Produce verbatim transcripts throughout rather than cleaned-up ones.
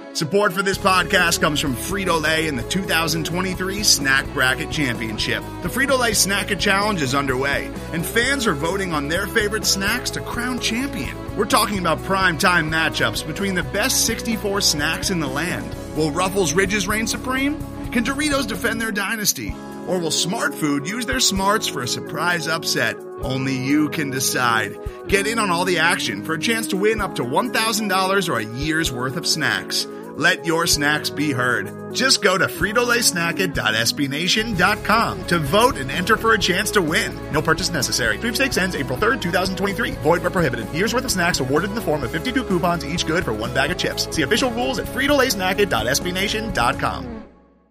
Support for this podcast comes from Frito-Lay and the two thousand twenty-three Snack Bracket Championship. The Frito-Lay Snack It Challenge is underway, and fans are voting on their favorite snacks to crown champion. We're talking about prime-time matchups between the best sixty-four snacks in the land. Will Ruffles Ridges reign supreme? Can Doritos defend their dynasty? Or will Smart Food use their smarts for a surprise upset? Only you can decide. Get in on all the action for a chance to win up to one thousand dollars or a year's worth of snacks. Let your snacks be heard. Just go to Frito Lay Snack It dot S B Nation dot com to vote and enter for a chance to win. No purchase necessary. Sweepstakes ends April third, twenty twenty-three. Void where prohibited. Year's worth of snacks awarded in the form of fifty-two coupons, each good for one bag of chips. See official rules at Frito Lay Snack It dot S B Nation dot com.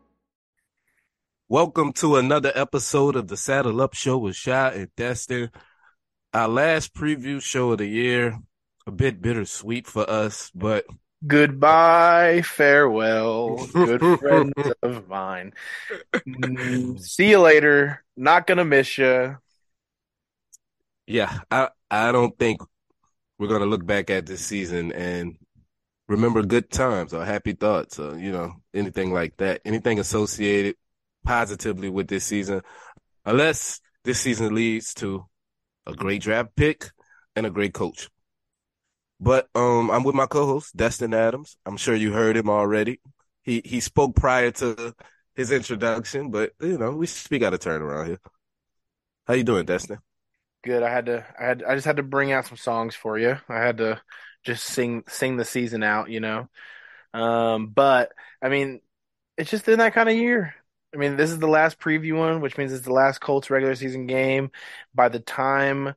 Welcome to another episode of the Saddle Up Show with Shy and Destin. Our last preview show of the year, a bit bittersweet for us, but goodbye, farewell, good friends of mine. See you later. Not gonna miss you. Yeah, I I don't think we're gonna look back at this season and remember good times or happy thoughts or you know anything like that. Anything associated positively with this season, unless this season leads to a great draft pick and a great coach. But um, I'm with my co-host, Destin Adams. I'm sure you heard him already. He he spoke prior to his introduction, but, you know, we speak out of turn around here. How you doing, Destin? Good. I had to. I had. I just had to bring out some songs for you. I had to just sing sing the season out, you know. Um, but, I mean, it's just in that kind of year. I mean, this is the last preview one, which means it's the last Colts regular season game. By the time...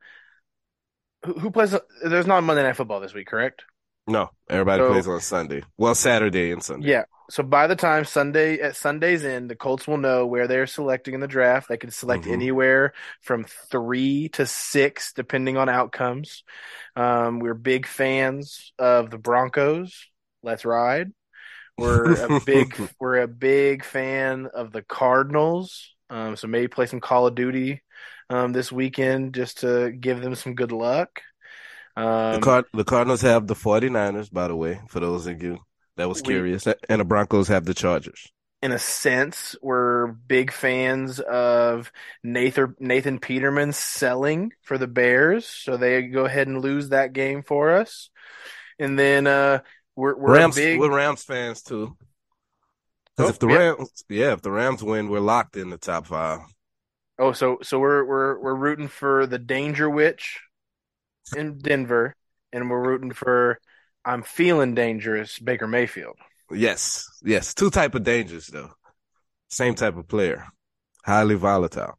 Who, who plays... There's not Monday Night Football this week, correct? No, everybody so, plays on Sunday. Well, Saturday and Sunday. Yeah. So by the time Sunday at Sunday's end, the Colts will know where they're selecting in the draft. They can select mm-hmm. anywhere from three to six, depending on outcomes. Um, we're big fans of the Broncos. Let's ride. We're a big we're a big fan of the Cardinals. Um, so maybe play some Call of Duty um, this weekend just to give them some good luck. Um, the, Card- the Cardinals have the 49ers, by the way, for those of you that was curious. We, and the Broncos have the Chargers. In a sense, we're big fans of Nathan, Nathan Peterman selling for the Bears. So they go ahead and lose that game for us. And then uh, we're, we're Rams, big... We're Rams fans, too. Because oh, if the yeah. Rams, yeah, if the Rams win, we're locked in the top five. Oh, so so we're we're we're rooting for the Danger Witch in Denver, and we're rooting for I'm feeling dangerous Baker Mayfield. Yes, yes, two type of dangers though, same type of player, highly volatile.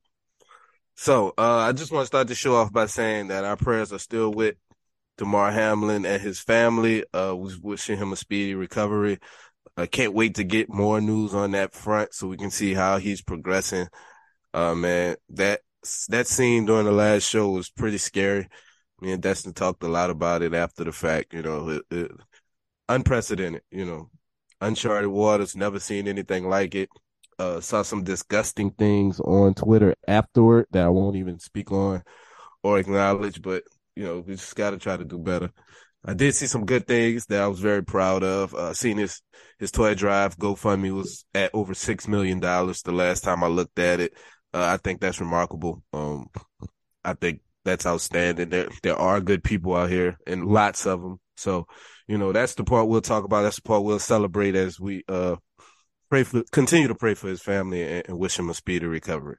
So uh, I just want to start the show off by saying that our prayers are still with Damar Hamlin and his family. Uh, we're wishing him a speedy recovery. I can't wait to get more news on that front so we can see how he's progressing. Uh, man, that that scene during the last show was pretty scary. Me and Destin talked a lot about it after the fact. You know, it, it, unprecedented. You know, uncharted waters. Never seen anything like it. Uh, saw some disgusting things on Twitter afterward that I won't even speak on or acknowledge. But you know, we just got to try to do better. I did see some good things that I was very proud of. Uh, seen his, his toy drive GoFundMe was at over six million dollars the last time I looked at it. Uh, I think that's remarkable. Um, I think that's outstanding. There, there are good people out here and lots of them. So, you know, that's the part we'll talk about. That's the part we'll celebrate as we, uh, pray for, continue to pray for his family and, and wish him a speedy recovery.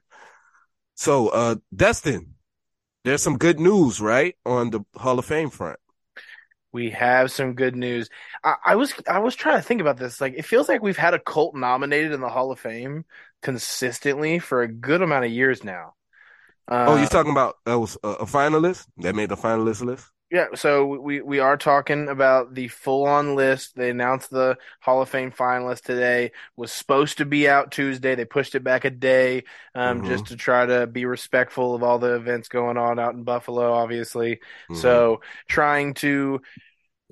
So, uh, Destin, there's some good news, right? On the Hall of Fame front. We have some good news. I, I was I was trying to think about this. Like, it feels like we've had a Colt nominated in the Hall of Fame consistently for a good amount of years now. Uh, oh, you're talking about that was a, a finalist that made the finalist list? Yeah. So we we are talking about the full on list. They announced the Hall of Fame finalist today. Was supposed to be out Tuesday. They pushed it back a day um, mm-hmm. just to try to be respectful of all the events going on out in Buffalo, obviously. Mm-hmm. So trying to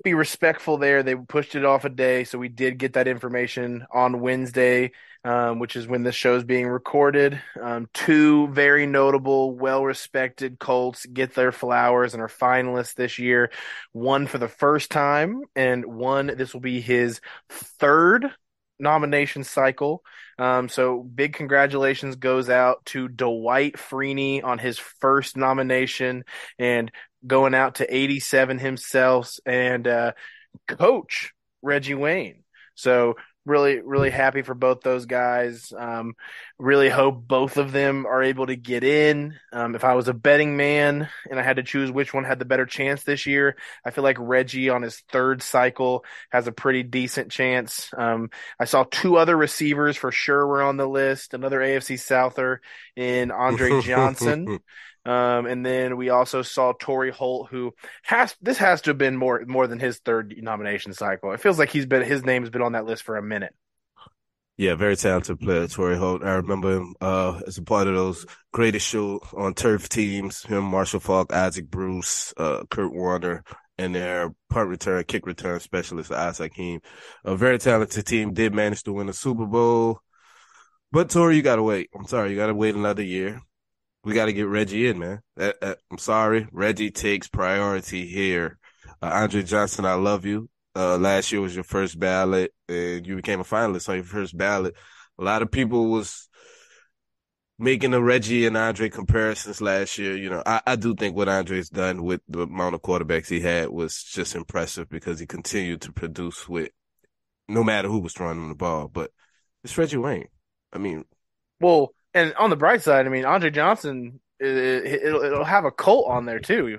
be respectful there. They pushed it off a day, so we did get that information on Wednesday, um, which is when this show is being recorded. Um, two very notable, well-respected Colts get their flowers and are finalists this year. One for the first time, and one, this will be his third nomination cycle. Um, so big congratulations goes out to Dwight Freeney on his first nomination, and going out to eighty-seven himself and uh, coach Reggie Wayne. So really, really happy for both those guys. Um, really hope both of them are able to get in. Um, if I was a betting man and I had to choose which one had the better chance this year, I feel like Reggie on his third cycle has a pretty decent chance. Um, I saw two other receivers for sure were on the list. Another A F C Souther in Andre Johnson. Um, and then we also saw Torrey Holt, who has this has to have been more more than his third nomination cycle. It feels like he's been his name's been on that list for a minute. Yeah, very talented player, Torrey Holt. I remember him uh, as a part of those greatest show on turf teams. Him, Marshall Faulk, Isaac Bruce, uh, Kurt Warner, and their punt return, kick return specialist, Isaac Hakeem. A very talented team. Did manage to win the Super Bowl, but Torrey, you gotta wait. I'm sorry, you gotta wait another year. We got to get Reggie in, man. Uh, uh, I'm sorry. Reggie takes priority here. Uh, Andre Johnson, I love you. Uh, last year was your first ballot, and you became a finalist on your first ballot. A lot of people was making the Reggie and Andre comparisons last year. You know, I, I do think what Andre's done with the amount of quarterbacks he had was just impressive because he continued to produce with no matter who was throwing him the ball. But it's Reggie Wayne. I mean, well. And on the bright side, I mean, Andre Johnson, it, it'll, it'll have a Colt on there too.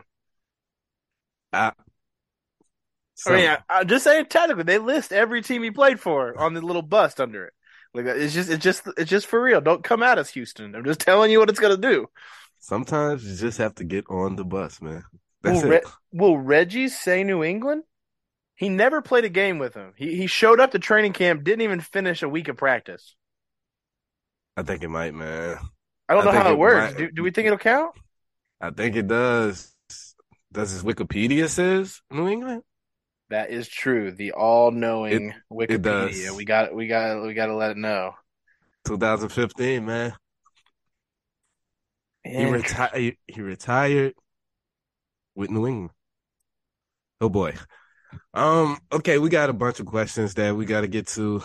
I, so, I mean, I, I'm just saying technically, they list every team he played for on the little bust under it. Like it's just, it's just, it's just for real. Don't come at us, Houston. I'm just telling you what it's gonna do. Sometimes you just have to get on the bus, man. That's will, it. Re- will Reggie say New England? He never played a game with him. He he showed up to training camp, didn't even finish a week of practice. I think it might, man. I don't know I how it, it works. Might. Do, do we think it'll count? I think it does. Does his Wikipedia says New England? That is true. The all-knowing it, Wikipedia. It we got, we got, we got to let it know. twenty fifteen, man. He retired. He, he retired with New England. Oh boy. Um. Okay, we got a bunch of questions that we got to get to.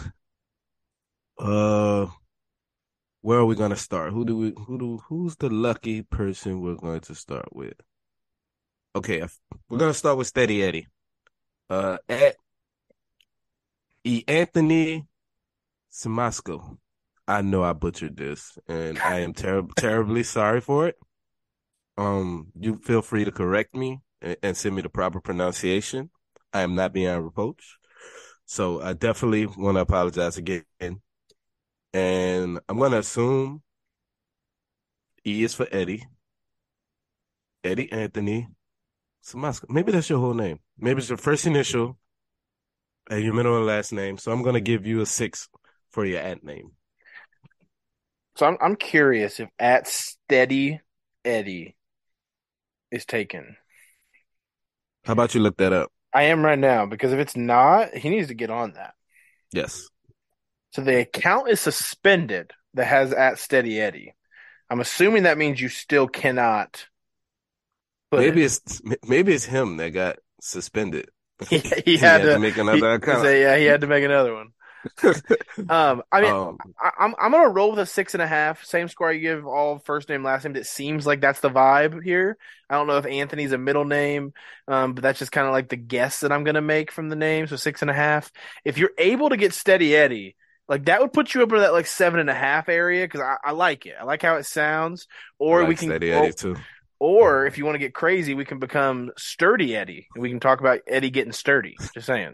Uh. Where are we going to start? Who do we, who do, who's the lucky person we're going to start with? Okay, we're going to start with Steady Eddie. Uh, at E. Anthony Simasco. I know I butchered this, and I am ter- terribly sorry for it. Um, you feel free to correct me and, and send me the proper pronunciation. I am not beyond reproach. So I definitely want to apologize again. And I'm going to assume E is for Eddie. Eddie Anthony Simasco. Maybe that's your whole name. Maybe it's your first initial and your middle and last name. So I'm going to give you a six for your at name. So I'm I'm curious if at Steady Eddie is taken. How about you look that up? I am right now, because if it's not, he needs to get on that. Yes. So the account is suspended that has at Steady Eddie. I'm assuming that means you still cannot. Maybe it. it's maybe it's him that got suspended. He, he, he had, had to, to make another he, account. Say, yeah, he had to make another one. um, I mean, um, I, I'm I'm gonna roll with a six and a half. Same score you give all first name, last name. It seems like that's the vibe here. I don't know if Anthony's a middle name, um, but that's just kind of like the guess that I'm gonna make from the name. So six and a half. If you're able to get Steady Eddie, like that would put you up to that like seven and a half area, because I, I like it. I like how it sounds. Or like we can, Steady or, Eddie too. Or if you want to get crazy, we can become Sturdy Eddie. We can talk about Eddie getting sturdy. Just saying.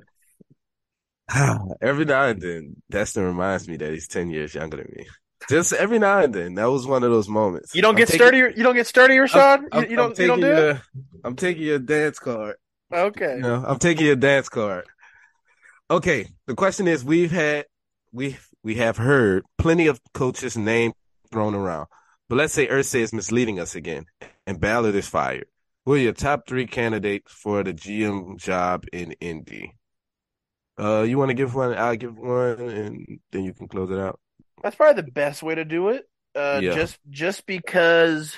Every now and then, Destin reminds me that he's ten years younger than me. Just every now and then, that was one of those moments. You don't I'm get taking, sturdy. You don't get sturdy, Rashad. I'm, You, you don't. I'm You don't do your, it. I'm taking your dance card. Okay. You know, I'm taking your dance card. Okay. The question is: We've had we we have heard plenty of coaches' name thrown around, but let's say Irsay is misleading us again, and Ballard is fired. Who are your top three candidates for the G M job in Indy? Uh, you want to give one? I'll give one, and then you can close it out. That's probably the best way to do it. Uh, Yeah, just just because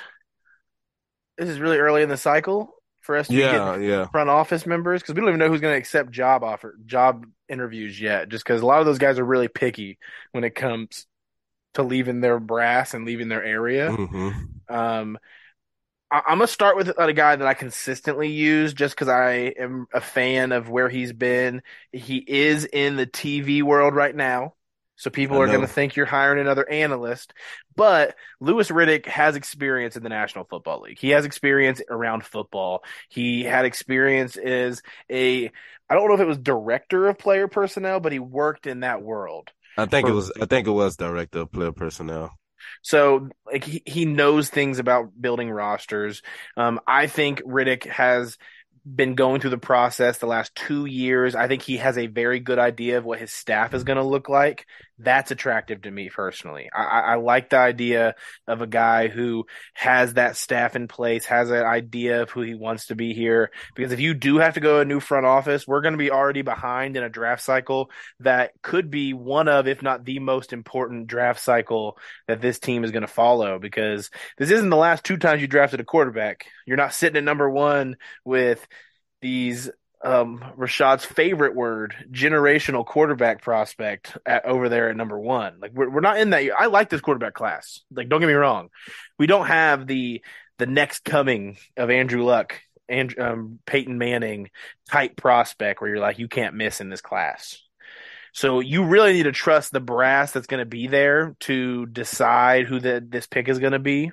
this is really early in the cycle for us to be getting yeah, yeah. front office members because we don't even know who's going to accept job offer job interviews yet. Just because a lot of those guys are really picky when it comes to leaving their brass and leaving their area. Mm-hmm. Um, I- I'm gonna start with a guy that I consistently use just because I am a fan of where he's been. He is in the T V world right now, so I people are gonna know. think you're hiring another analyst. But Louis Riddick has experience in the National Football League. He has experience around football. He had experience as a, I don't know if it was director of player personnel, but he worked in that world. I think it For was. I think it was director of player personnel. So like he, he knows things about building rosters. Um, I think Riddick has been going through the process the last two years. I think he has a very good idea of what his staff is going to look like. That's attractive to me personally. I, I, I like the idea of a guy who has that staff in place, has an idea of who he wants to be here. Because if you do have to go to a new front office, we're going to be already behind in a draft cycle that could be one of, if not the most important draft cycle that this team is going to follow. Because this isn't the last two times you drafted a quarterback. You're not sitting at number one with these um Rashad's favorite word, generational quarterback prospect at, over there at number one. Like we're we're not in that. I like this quarterback class. Like don't get me wrong, we don't have the the next coming of Andrew Luck and um, Peyton Manning type prospect where you're like you can't miss in this class. So you really need to trust the brass that's going to be there to decide who the, this pick is going to be.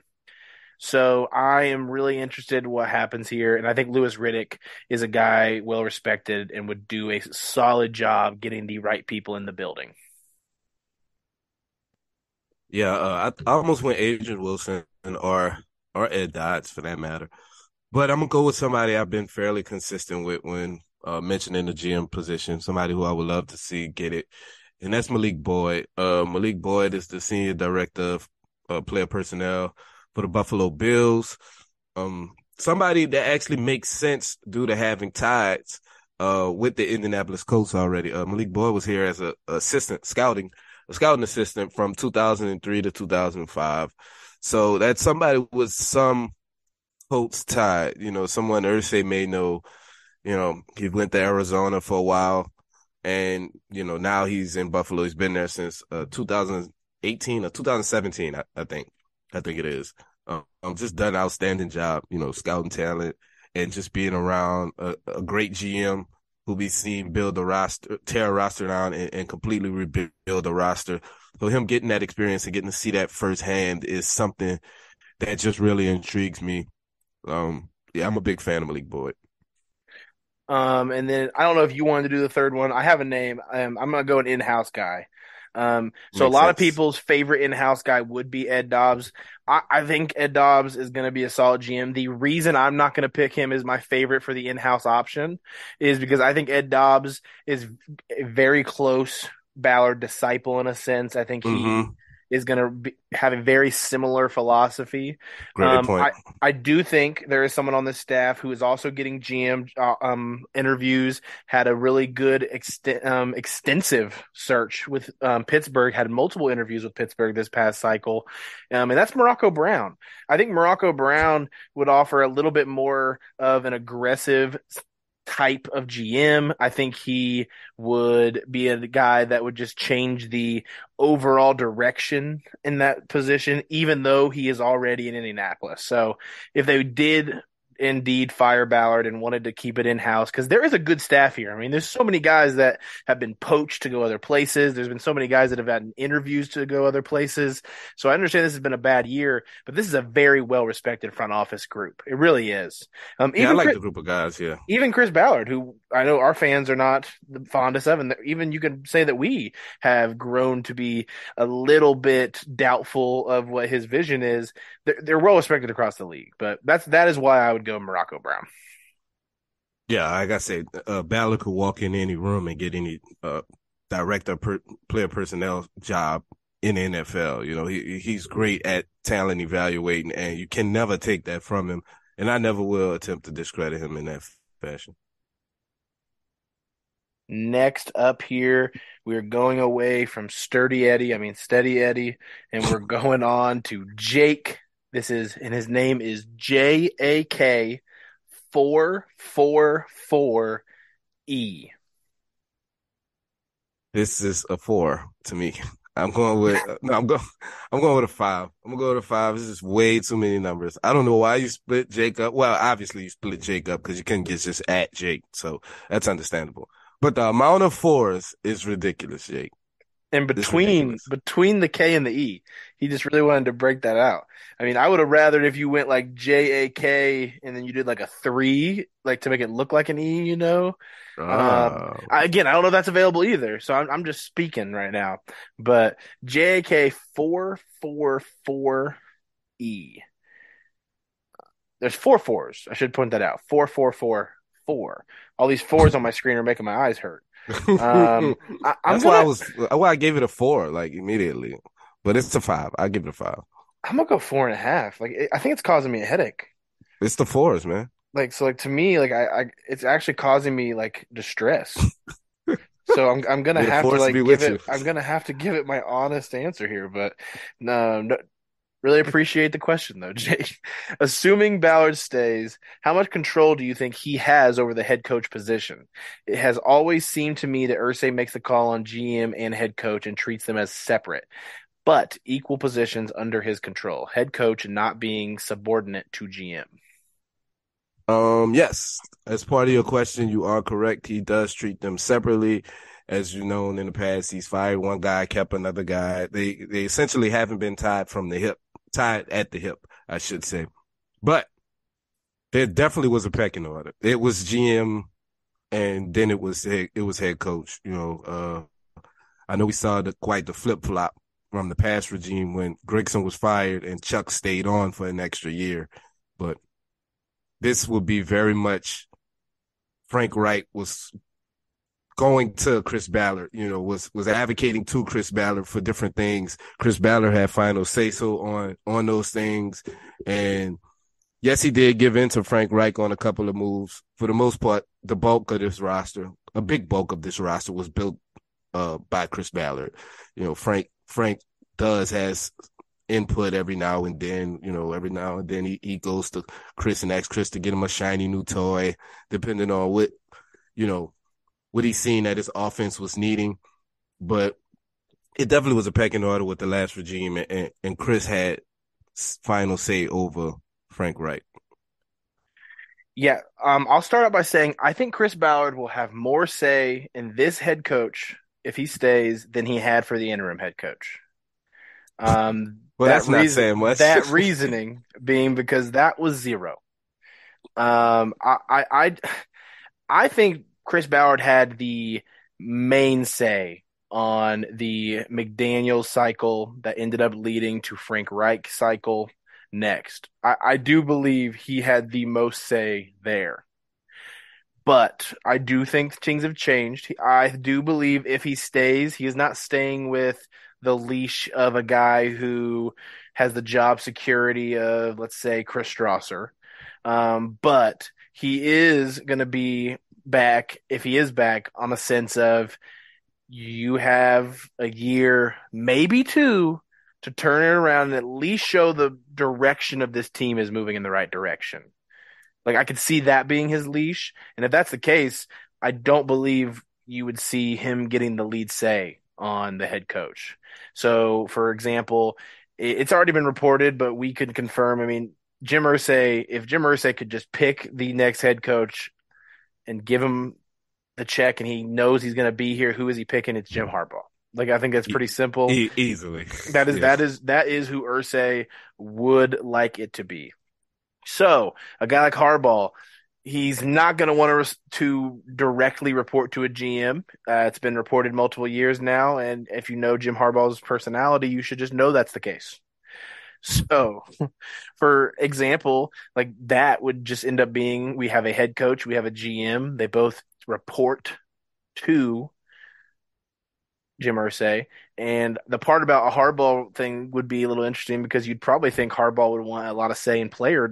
So I am really interested in what happens here, and I think Louis Riddick is a guy well respected and would do a solid job getting the right people in the building. Yeah, uh, I, I almost went Adrian Wilson or or Ed Dodds for that matter. But I'm gonna go with somebody I've been fairly consistent with when uh, mentioning the G M position. Somebody who I would love to see get it, and that's Malik Boyd. Uh, Malik Boyd is the senior director of uh, player personnel for the Buffalo Bills. Um, somebody that actually makes sense due to having ties uh, with the Indianapolis Colts already. Uh, Malik Boyd was here as a, a assistant scouting, a scouting assistant from two thousand three to two thousand five. So that's somebody with some Colts tie. You know, someone Irsay may know. You know, he went to Arizona for a while, and you know now he's in Buffalo. He's been there since uh, two thousand eighteen or two thousand seventeen, I, I think. I think it is. Um, I'm just done an outstanding job, you know, scouting talent and just being around a, a great G M who be seen build a roster, tear a roster down and, and completely rebuild a roster. So him getting that experience and getting to see that firsthand is something that just really intrigues me. Um, yeah, I'm a big fan of Malik Boyd. Um, and then I don't know if you wanted to do the third one. I have a name. Um, I'm gonna go an in-house guy. Um, so a Makes lot of sense. people's favorite in-house guy would be Ed Dobbs. I, I think Ed Dobbs is going to be a solid G M. The reason I'm not going to pick him as my favorite for the in-house option is because I think Ed Dobbs is a very close Ballard disciple in a sense. I think he Mm-hmm. is going to have a very similar philosophy. Great Um, point. I, I do think there is someone on this staff who is also getting G M uh, um, interviews, had a really good ext- um, extensive search with um, Pittsburgh, had multiple interviews with Pittsburgh this past cycle, um, and that's Morocco Brown. I think Morocco Brown would offer a little bit more of an aggressive type of G M. I think he would be a guy that would just change the overall direction in that position, even though he is already in Indianapolis. So if they did indeed fire Ballard and wanted to keep it in house, because there is a good staff here. I mean, there's so many guys that have been poached to go other places. There's been so many guys that have had interviews to go other places. So I understand this has been a bad year, but this is a very well respected front office group. It really is. Um, Yeah, I even like Chris, the group of guys. Yeah. even Chris Ballard, who I know our fans are not the fondest of, and even you could say that we have grown to be a little bit doubtful of what his vision is. They're, they're well respected across the league, but that's that is why I would go Morocco Brown. Yeah, like I said, uh, Ballard could walk in any room and get any uh, director per, player personnel job in the N F L. You know, he he's great at talent evaluating, and you can never take that from him. And I never will attempt to discredit him in that fashion. Next up here, we're going away from Sturdy Eddie, I mean Steady Eddie, and we're going on to Jake. This is, and his name is J A K four four four E. This is a four to me. I'm going with no. I'm going. I'm going with a five. I'm gonna go with a five. This is way too many numbers. I don't know why you split Jake up. Well, obviously you split Jake up because you couldn't get just at Jake, so that's understandable. But the amount of fours is ridiculous, Jake. And between between the K and the E, he just really wanted to break that out. I mean, I would have rathered if you went like J A K and then you did like a three, like to make it look like an E, you know. Oh. Um, I, again, I don't know if that's available either, so I'm I'm just speaking right now. But J A K four four four E. There's four fours. I should point that out. Four four four four. All these fours on my screen are making my eyes hurt. Um, I, I'm That's gonna, why I was why I gave it a four like immediately, but it's a five. I give it a five. I'm gonna go four and a half. Like it, I think it's causing me a headache. It's the fours, man. Like so, like to me, like I, I it's actually causing me like distress. So I'm I'm gonna May the have to force like be give with it. you. I'm gonna have to give it my honest answer here, but no, no really appreciate the question though, Jake. Assuming Ballard stays, how much control do you think he has over the head coach position? It has always seemed to me that Irsay makes the call on G M and head coach and treats them as separate, but equal positions under his control. Head coach not being subordinate to G M. Um, yes, as part of your question, you are correct. He does treat them separately. As you know, in the past, he's fired one guy, kept another guy. They they essentially haven't been tied from the hip, tied at the hip, I should say. But there definitely was a pecking order. It was G M, and then it was head, it was head coach. You know, uh, I know we saw the quite the flip flop from the past regime when Grigson was fired and Chuck stayed on for an extra year, but this would be very much Frank Reich was going to Chris Ballard, you know, was was advocating to Chris Ballard for different things. Chris Ballard had final say so on on those things. And yes, he did give in to Frank Reich on a couple of moves. For the most part, the bulk of this roster, a big bulk of this roster was built uh, by Chris Ballard. You know, Frank Frank does has input every now and then, you know, every now and then he, he goes to Chris and asks Chris to get him a shiny new toy, depending on what, you know, what he's seen that his offense was needing. But it definitely was a pecking order with the last regime, and, and Chris had final say over Frank Reich. Yeah, um, I'll start out by saying I think Chris Ballard will have more say in this head coach if he stays than he had for the interim head coach. Um, well, that that's not reason, saying much. That reasoning being because that was zero. Um, I, I, I, I think Chris Ballard had the main say on the McDaniels cycle that ended up leading to Frank Reich cycle next. I, I do believe he had the most say there. But I do think things have changed. I do believe if he stays, he is not staying with the leash of a guy who has the job security of, let's say, Chris Strasser. Um, but he is going to be back, if he is back, on the sense of you have a year, maybe two, to turn it around and at least show the direction of this team is moving in the right direction. Like, I could see that being his leash. And if that's the case, I don't believe you would see him getting the lead say on the head coach. So, for example, it's already been reported, but we could confirm. I mean, Jim Irsay, if Jim Irsay could just pick the next head coach and give him the check and he knows he's going to be here, who is he picking? It's Jim Harbaugh. Like, I think that's pretty simple. E- easily. That is, yes. that is, that is who Irsay would like it to be. So a guy like Harbaugh, he's not going to want to to directly report to a G M. Uh, it's been reported multiple years now, and if you know Jim Harbaugh's personality, you should just know that's the case. So, for example, like that would just end up being, we have a head coach, we have a G M. They both report to Jim Irsay. And the part about a Harbaugh thing would be a little interesting because you'd probably think Harbaugh would want a lot of say in player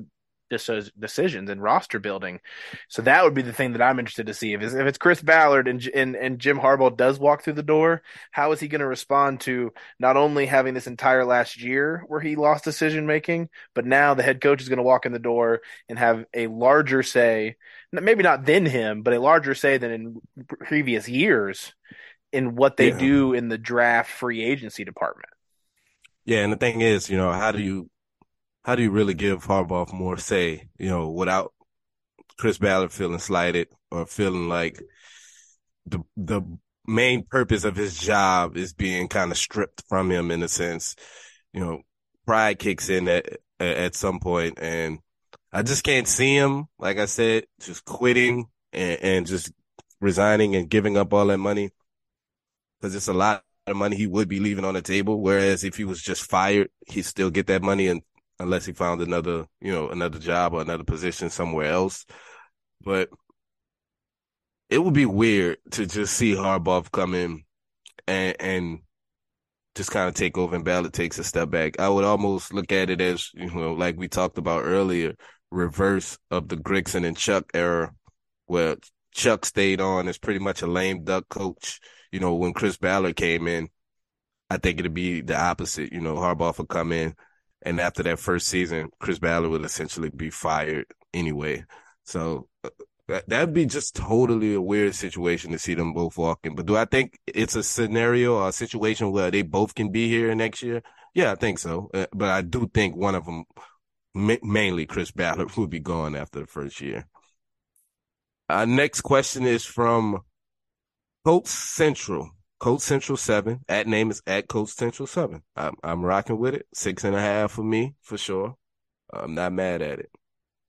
decisions and roster building. So that would be the thing that I'm interested to see. If it's, if it's Chris Ballard and, and and Jim Harbaugh does walk through the door, how is he going to respond to not only having this entire last year where he lost decision making, but now the head coach is going to walk in the door and have a larger say, maybe not than him, but a larger say than in previous years in what they Yeah. do in the draft free agency department. Yeah, and the thing is, you know, how do you how do you really give Harbaugh more say, you know, without Chris Ballard feeling slighted or feeling like the the main purpose of his job is being kind of stripped from him in a sense. You know, pride kicks in at at some point, and I just can't see him, like I said, just quitting and, and just resigning and giving up all that money, because it's a lot of money he would be leaving on the table. Whereas if he was just fired, he'd still get that money, and unless he found another, you know, another job or another position somewhere else. But it would be weird to just see Harbaugh come in and, and just kind of take over and Ballard takes a step back. I would almost look at it as, you know, like we talked about earlier, reverse of the Grigson and Chuck era, where Chuck stayed on as pretty much a lame duck coach. You know, when Chris Ballard came in, I think it'd be the opposite. You know, Harbaugh would come in, and after that first season, Chris Ballard would essentially be fired anyway. So that that'd be just totally a weird situation to see them both walking. But do I think it's a scenario or a situation where they both can be here next year? Yeah, I think so. Uh, but I do think one of them, ma- mainly Chris Ballard, will be gone after the first year. Our next question is from Coach Central. Coach Central seven. At name is at Coach Central seven. I'm I'm rocking with it. Six and a half for me, for sure. I'm not mad at it.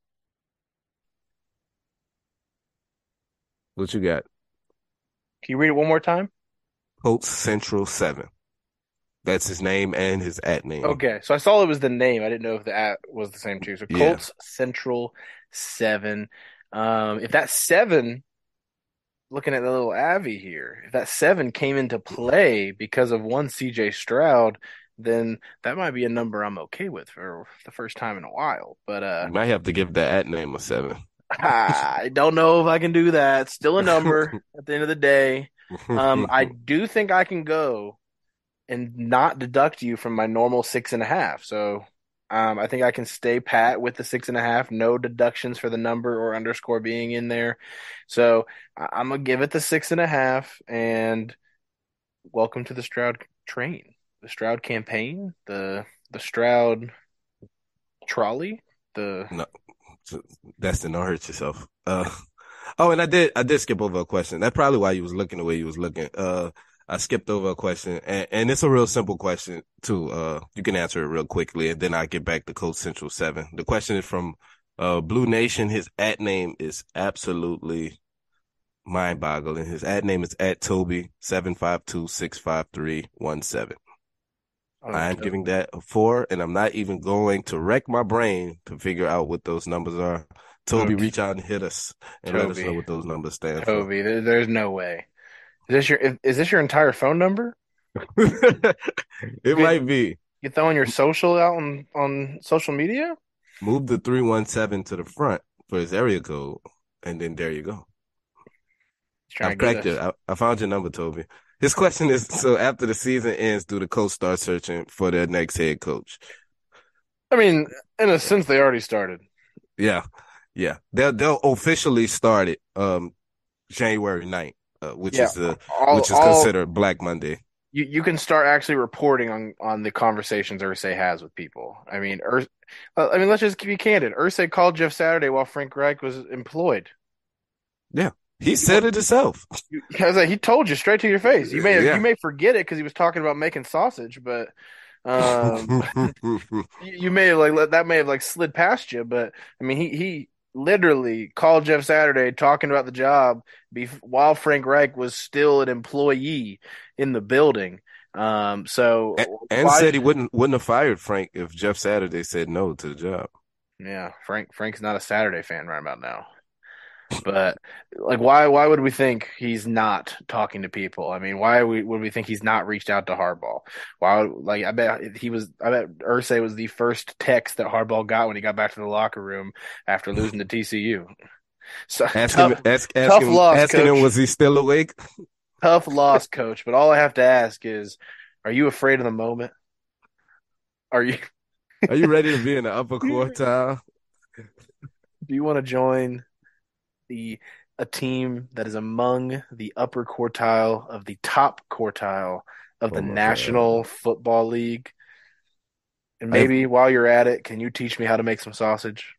What you got? Can you read it one more time? Coach Central seven. That's his name and his at name. Okay, so I saw it was the name. I didn't know if the at was the same too. So Yeah. Colts Central seven. Um, if that seven, looking at the little Avi here, if that seven came into play because of one C J Stroud, then that might be a number I'm okay with for the first time in a while. But uh, You might have to give the at name a seven. I don't know if I can do that. Still a number at the end of the day. Um, I do think I can go and not deduct you from my normal six and a half. So um, I think I can stay pat with the six and a half, no deductions for the number or underscore being in there. So I- I'm gonna give it the six and a half, and welcome to the Stroud train, the Stroud campaign, the the Stroud trolley, the No, that's the don't hurt yourself. Uh, oh, and I did I did skip over a question. That's probably why you was looking the way you was looking. Uh, I skipped over a question, and, and it's a real simple question too. Uh, you can answer it real quickly, and then I get back to Coach Central seven. The question is from uh Blue Nation. His at name is absolutely mind-boggling. His ad name is at Toby seven five two six five three one seven. I'm giving that a four, and I'm not even going to wreck my brain to figure out what those numbers are. Toby, Okay. reach out and hit us and let us Toby. know what those numbers stand Toby. There, there's no way. Is this your is, is this your entire phone number? for. It might be. You throwing your social out on, on social media? Move the three one seven to the front for his area code, and then there you go. He's trying I've to get cracked it. us. I, I found your number, Toby. His question is, so after the season ends, do the coach start searching for their next head coach? I mean, in a sense, they already started. Yeah, yeah. They'll they'll officially start it um January ninth, uh, which Yeah, is the all, which is all considered Black Monday. you, you can start actually reporting on, on the conversations Ursay has with people. I mean, Urs, uh, I mean, let's just be candid. Ursay called Jeff Saturday while Frank Reich was employed. Yeah, he said it himself. You, I was like, he told you straight to your face. You may Yeah. you may forget it because he was talking about making sausage, but um, you, you may have like let, that may have like slid past you. But I mean, he he literally called Jeff Saturday talking about the job bef- while Frank Reich was still an employee in the building. Um, so and and why- said he wouldn't wouldn't have fired Frank if Jeff Saturday said no to the job. yeah, Frank Frank's not a Saturday fan right about now. But like, why why would we think he's not talking to people? I mean, why we, would we think he's not reached out to Harbaugh? Why like I bet he was I bet Irsay was the first text that Harbaugh got when he got back to the locker room after losing to T C U. So Asking, tough ask, tough asking, loss, asking him, coach. was he still awake? Tough loss, coach. But all I have to ask is, are you afraid of the moment? Are you Are you ready to be in the upper quartile? do you want to join the a team that is among the upper quartile of the top quartile of Oh the my God. National Football League? And I, maybe while you're at it, can you teach me how to make some sausage?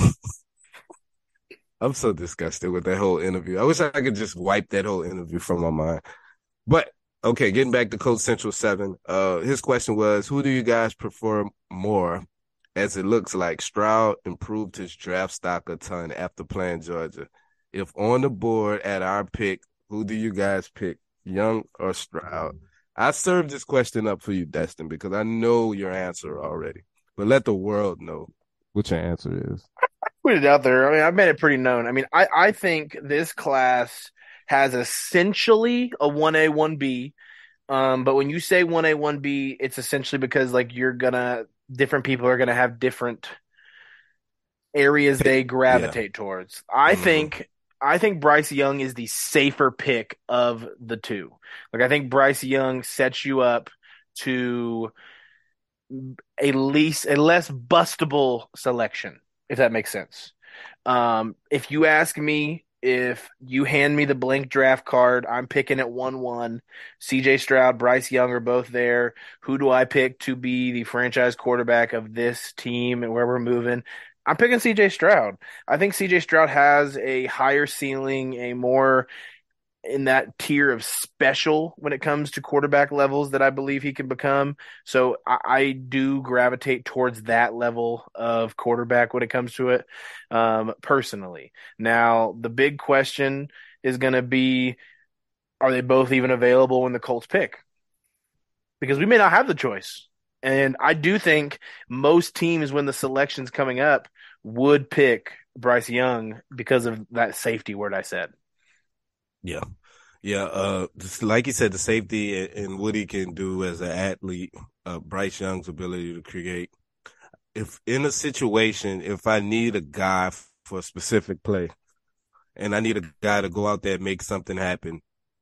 I'm so disgusted with that whole interview. I wish I could just wipe that whole interview from my mind. But okay, getting back to Coach Central Seven, uh, his question was, who do you guys prefer more? As it looks like Stroud improved his draft stock a ton after playing Georgia. If on the board at our pick, who do you guys pick, Young or Stroud? I served this question up for you, Destin, because I know your answer already. But let the world know what your answer is. Put it out there. I mean, I've made it pretty known. I mean, I, I think this class has essentially a one A, one B. Um, but when you say one A, one B, it's essentially because like you're gonna different people are gonna have different areas they Yeah. gravitate towards. I Mm-hmm. think I think Bryce Young is the safer pick of the two. Like I think Bryce Young sets you up to a least a less bustable selection, if that makes sense. Um, if you ask me, if you hand me the blank draft card, I'm picking at one one. C J Stroud, Bryce Young are both there. Who do I pick to be the franchise quarterback of this team and where we're moving? I'm picking C J Stroud. I think C J Stroud has a higher ceiling, a more in that tier of special when it comes to quarterback levels that I believe he can become. So I, I do gravitate towards that level of quarterback when it comes to it, um, personally. Now, the big question is going to be, are they both even available when the Colts pick? Because we may not have the choice. And I do think most teams, when the selection's coming up, would pick Bryce Young because of that safety word I said. Yeah. Yeah, uh, just like you said, the safety and, and what he can do as an athlete, uh, Bryce Young's ability to create. If in a situation, if I need a guy f- for a specific play and I need a guy to go out there and make something happen,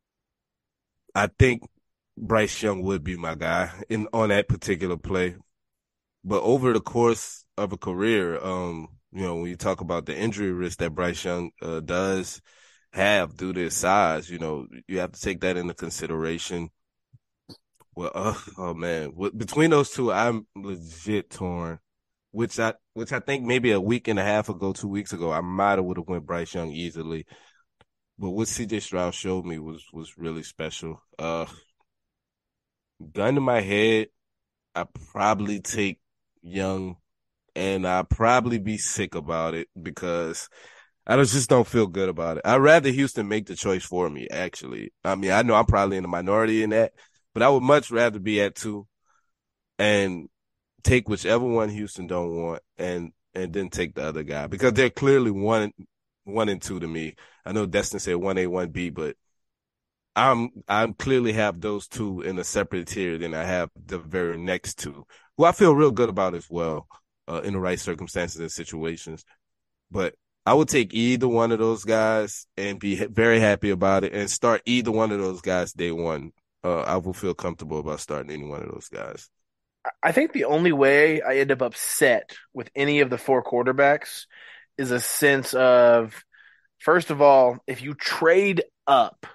I think Bryce Young would be my guy in on that particular play. But over the course of a career, um, you know, when you talk about the injury risk that Bryce Young uh, does have due to his size, you know, you have to take that into consideration. Well, uh, oh man, between those two, I'm legit torn. Which I, which I think maybe a week and a half ago, two weeks ago, I might have would have went Bryce Young easily. But what C J Stroud showed me was was really special. Uh, gun to my head, I probably take Young, and I probably be sick about it because I just don't feel good about it. I'd rather Houston make the choice for me, actually. I mean, I know I'm probably in the minority in that, but I would much rather be at two and take whichever one Houston don't want and and then take the other guy because they're clearly one one and two to me. I know Destin said one A, one B, but I'm I'm clearly have those two in a separate tier than I have the very next two, who I feel real good about as well, uh, in the right circumstances and situations. But I would take either one of those guys and be very happy about it and start either one of those guys day one. Uh, I will feel comfortable about starting any one of those guys. I think the only way I end up upset with any of the four quarterbacks is a sense of, first of all, if you trade up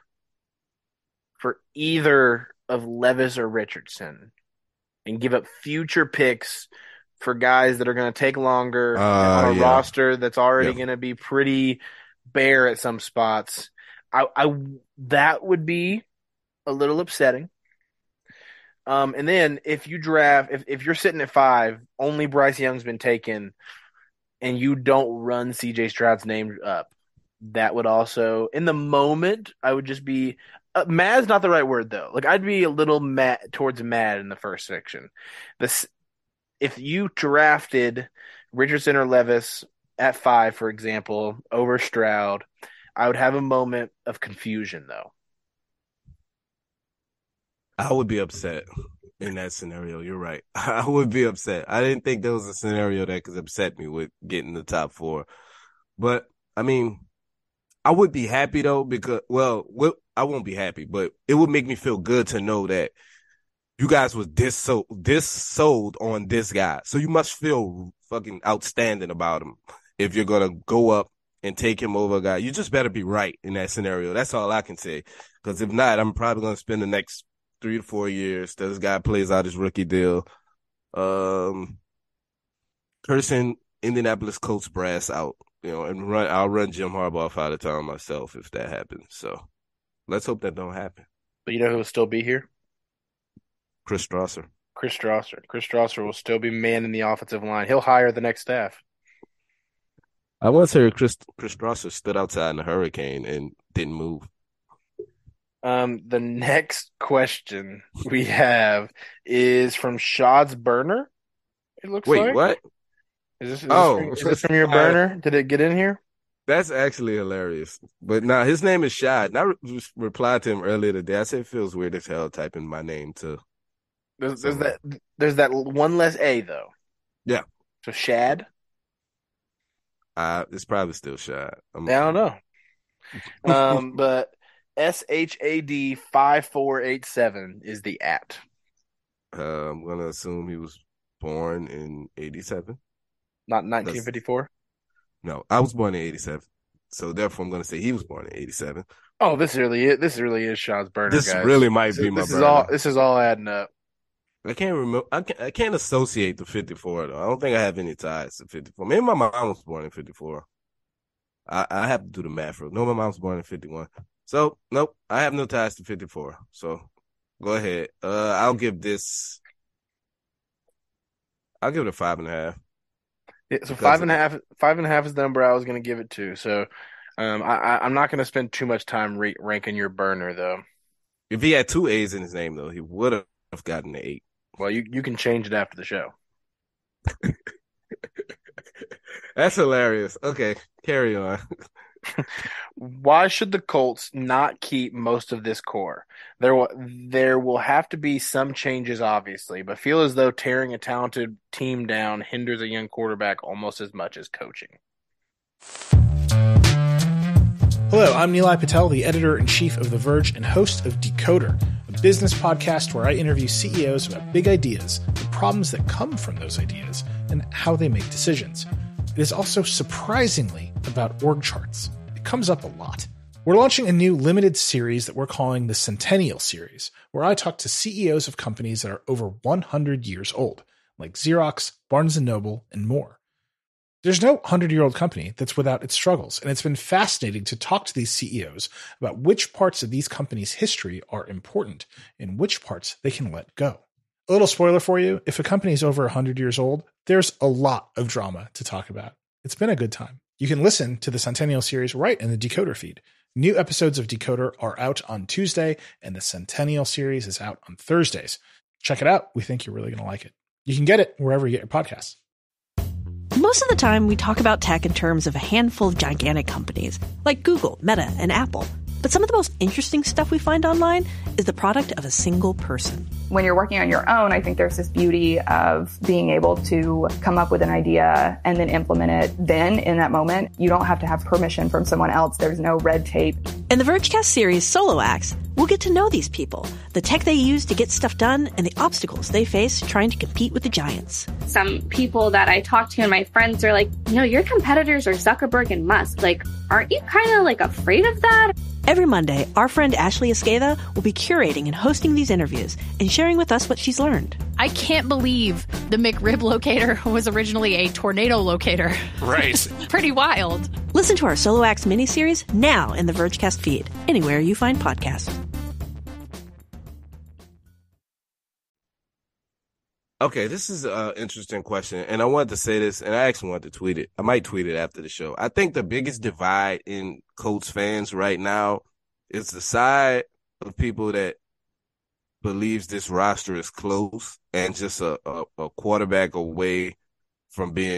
for either of Levis or Richardson and give up future picks for guys that are going to take longer on Uh, a yeah, roster that's already yeah. going to be pretty bare at some spots, I, I that would be a little upsetting. Um, and then if you draft, if, if you're sitting at five, only Bryce Young's been taken, and you don't run C J Stroud's name up, that would also, in the moment, I would just be uh, mad's not the right word though. Like I'd be a little mad towards mad in the first section. This if you drafted Richardson or Levis at five, for example, over Stroud, I would have a moment of confusion, though. I would be upset in that scenario. You're right. I would be upset. I didn't think there was a scenario that could upset me with getting the top four. But, I mean, I would be happy, though, because, well, I won't be happy, but it would make me feel good to know that you guys was this so this sold on this guy. So you must feel fucking outstanding about him if you're going to go up and take him over a guy. You just better be right in that scenario. That's all I can say. Because if not, I'm probably going to spend the next three to four years till this guy plays out his rookie deal. Um, cursing Indianapolis Colts brass out, you know, and run. I'll run Jim Harbaugh out of town myself if that happens. So let's hope that don't happen. But you know who will still be here? Chris Strasser. Chris Strasser. Chris Strasser will still be manning the offensive line. He'll hire the next staff. I once heard Chris Chris Strasser stood outside in a hurricane and didn't move. Um, the next question we have is from Shad's burner. It looks Wait, like. what? Is this, is oh, this, from, is this from your burner? Did it get in here? That's actually hilarious. But now nah, his name is Shad. And I re- replied to him earlier today. I said it feels weird as hell typing my name too. There's, there's that. There's that one less A though. Yeah. So Shad. Uh, it's probably still Shad. I'm, I don't know. um, but S H A D five four eight seven is the at. Uh, I'm gonna assume he was born in eighty-seven. Not nineteen fifty-four. No, I was born in eighty-seven. So therefore, I'm gonna say he was born in eighty-seven. Oh, this really is. This really is Shad's burner. This guys. really might this be is, my this burner. Is all, this is all adding up. I can't remember. I can't, I can't associate the fifty-four though. I don't think I have any ties to fifty-four. Maybe my mom was born in fifty-four. I, I have to do the math real. No, my mom was born in fifty-one. So nope, I have no ties to fifty-four. So go ahead. Uh, I'll give this. I'll give it a five and a half. Yeah, so five and a half. Five and a half is the number I was going to give it to. So, um, I, I I'm not going to spend too much time re- ranking your burner though. If he had two A's in his name though, he would have gotten the eight. Well, you, you can change it after the show. That's hilarious. Okay, carry on. Why should the Colts not keep most of this core? There will there will have to be some changes, obviously, but feel as though tearing a talented team down hinders a young quarterback almost as much as coaching. Hello, I'm Nilay Patel, the editor-in-chief of The Verge and host of Decoder, a business podcast where I interview C E Os about big ideas, the problems that come from those ideas, and how they make decisions. It is also surprisingly about org charts. It comes up a lot. We're launching a new limited series that we're calling the Centennial Series, where I talk to C E Os of companies that are over one hundred years old, like Xerox, Barnes and Noble, and more. There's no hundred-year-old company that's without its struggles, and it's been fascinating to talk to these C E Os about which parts of these companies' history are important and which parts they can let go. A little spoiler for you, if a company is over one hundred years old, there's a lot of drama to talk about. It's been a good time. You can listen to the Centennial Series right in the Decoder feed. New episodes of Decoder are out on Tuesday, and the Centennial Series is out on Thursdays. Check it out. We think you're really going to like it. You can get it wherever you get your podcasts. Most of the time, we talk about tech in terms of a handful of gigantic companies, like Google, Meta, and Apple. But some of the most interesting stuff we find online is the product of a single person. When you're working on your own, I think there's this beauty of being able to come up with an idea and then implement it then in that moment. You don't have to have permission from someone else. There's no red tape. In the Vergecast series Solo Acts, we'll get to know these people, the tech they use to get stuff done, and the obstacles they face trying to compete with the giants. Some people that I talk to and my friends are like, no, your competitors are Zuckerberg and Musk. Like, aren't you kind of like afraid of that? Every Monday, our friend Ashley Esqueda will be curating and hosting these interviews and sharing with us what she's learned. I can't believe the McRib locator was originally a tornado locator. Right. Pretty wild. Listen to our Solo Acts miniseries now in the Vergecast feed, anywhere you find podcasts. Okay, this is an interesting question, and I wanted to say this, and I actually wanted to tweet it. I might tweet it after the show. I think the biggest divide in Colts fans right now is the side of people that believes this roster is close and just a, a, a quarterback away from being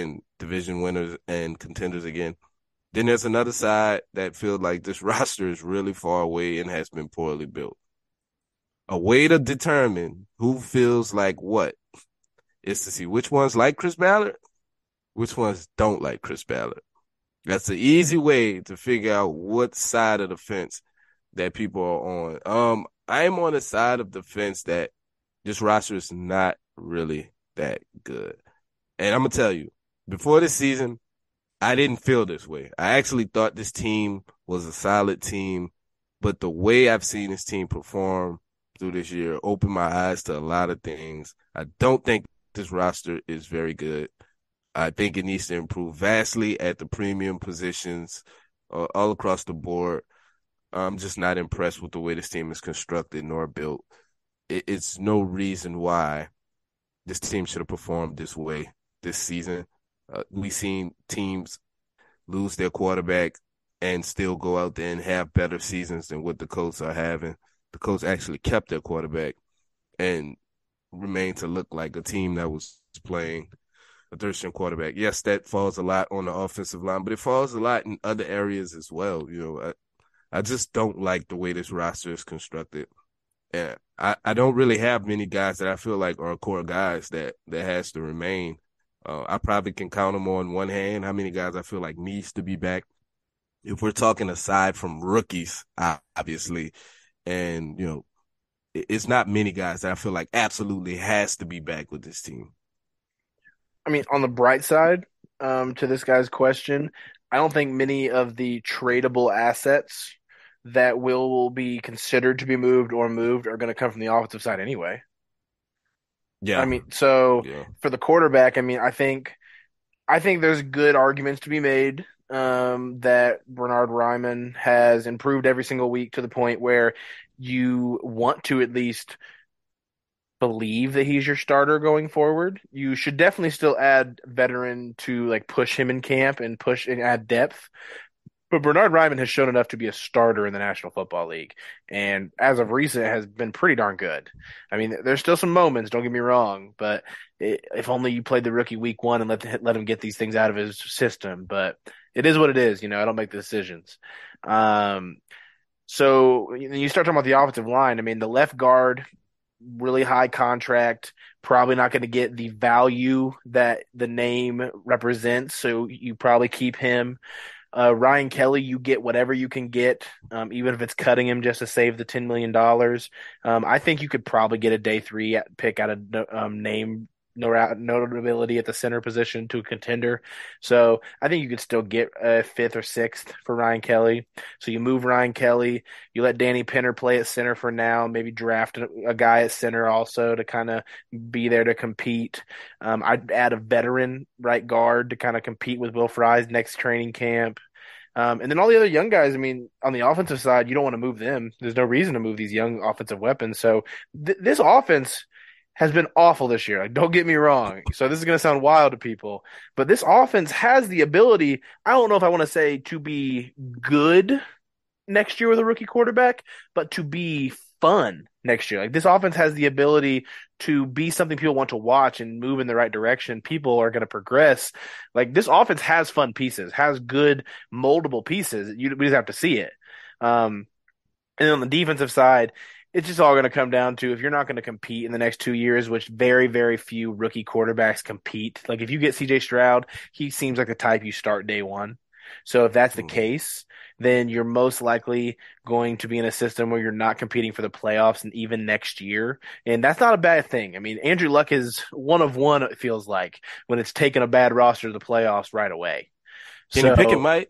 division winners and contenders again. Then there's another side that feels like this roster is really far away and has been poorly built. A way to determine who feels like what is to see which ones like Chris Ballard, which ones don't like Chris Ballard. That's an easy way to figure out what side of the fence that people are on. Um, I'm on the side of the fence that this roster is not really that good. And I'm going to tell you, before this season, I didn't feel this way. I actually thought this team was a solid team, but the way I've seen this team perform through this year opened my eyes to a lot of things. I don't think this roster is very good. I think it needs to improve vastly at the premium positions uh, all across the board. I'm just not impressed with the way this team is constructed nor built. It, it's no reason why this team should have performed this way this season. Uh, we've seen teams lose their quarterback and still go out there and have better seasons than what the Colts are having. The Colts actually kept their quarterback and remained to look like a team that was playing a third-string quarterback. Yes, that falls a lot on the offensive line, but it falls a lot in other areas as well. You know, I, I just don't like the way this roster is constructed. And I, I don't really have many guys that I feel like are core guys that, that has to remain. Uh, I probably can count them on one hand how many guys I feel like needs to be back. If we're talking aside from rookies, obviously, and, you know, it's not many guys that I feel like absolutely has to be back with this team. I mean, on the bright side, um, to this guy's question, I don't think many of the tradable assets that will be considered to be moved or moved are going to come from the offensive side anyway. Yeah. I mean, so yeah. for the quarterback, I mean, I think, I think there's good arguments to be made um, that Bernhard Raimann has improved every single week to the point where you want to at least believe that he's your starter going forward. You should definitely still add veteran to like push him in camp and push and add depth. But Bernhard Raimann has shown enough to be a starter in the National Football League, and as of recent has been pretty darn good. I mean, there's still some moments, don't get me wrong, but it, if only you played the rookie week one and let the, let him get these things out of his system. But it is what it is, you know. I don't make the decisions. Um, so you start talking about the offensive line. I mean, the left guard, really high contract, probably not going to get the value that the name represents, so you probably keep him. Uh, Ryan Kelly, you get whatever you can get, um, even if it's cutting him just to save the ten million dollars. Um, I think you could probably get a day three pick out of um, name notability at the center position to a contender. So I think you could still get a fifth or sixth for Ryan Kelly. So you move Ryan Kelly, you let Danny Penner play at center for now, maybe draft a, a guy at center also to kind of be there to compete. Um, I'd add a veteran right guard to kind of compete with Will Fry's next training camp. Um, and then all the other young guys, I mean, on the offensive side, you don't want to move them. There's no reason to move these young offensive weapons. So th- this offense has been awful this year. Like, don't get me wrong. So this is going to sound wild to people, but this offense has the ability, I don't know if I want to say to be good next year with a rookie quarterback, but to be fun next year. Like, this offense has the ability to be something people want to watch and move in the right direction. People are going to progress. Like, this offense has fun pieces, has good moldable pieces. You, we just have to see it. Um, and then on the defensive side, it's just all going to come down to if you're not going to compete in the next two years, which very, very few rookie quarterbacks compete. Like, if you get C J Stroud, he seems like the type you start day one. So if that's the case, then you're most likely going to be in a system where you're not competing for the playoffs and even next year. And that's not a bad thing. I mean, Andrew Luck is one of one, it feels like, when it's taken a bad roster to the playoffs right away. Kenny so, Pickett might.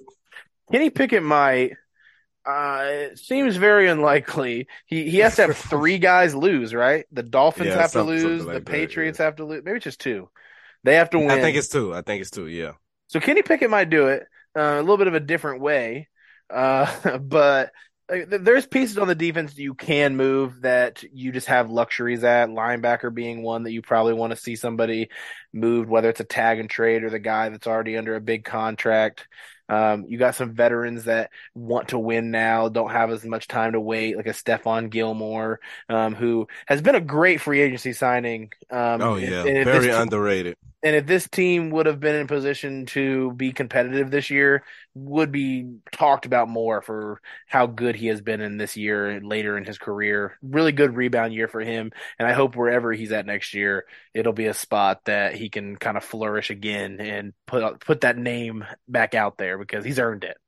Kenny Pickett might. Uh, it seems very unlikely. He he has to have three guys lose, right? The Dolphins Yeah, have to something- lose. something The like that, Patriots yeah. have to lose. Maybe it's just two. They have to win. I think it's two. I think it's two, yeah. So Kenny Pickett might do it uh, a little bit of a different way. Uh, but uh, there's pieces on the defense that you can move that you just have luxuries at. Linebacker being one that you probably want to see somebody moved, whether it's a tag and trade or the guy that's already under a big contract. Um, you got some veterans that want to win now, don't have as much time to wait, like a Stephon Gilmore, um, who has been a great free agency signing. Um, Oh, and- yeah. and if Very this- underrated. And if this team would have been in position to be competitive this year, would be talked about more for how good he has been in this year and later in his career. Really good rebound year for him. And I hope wherever he's at next year, it'll be a spot that he can kind of flourish again and put put that name back out there because he's earned it.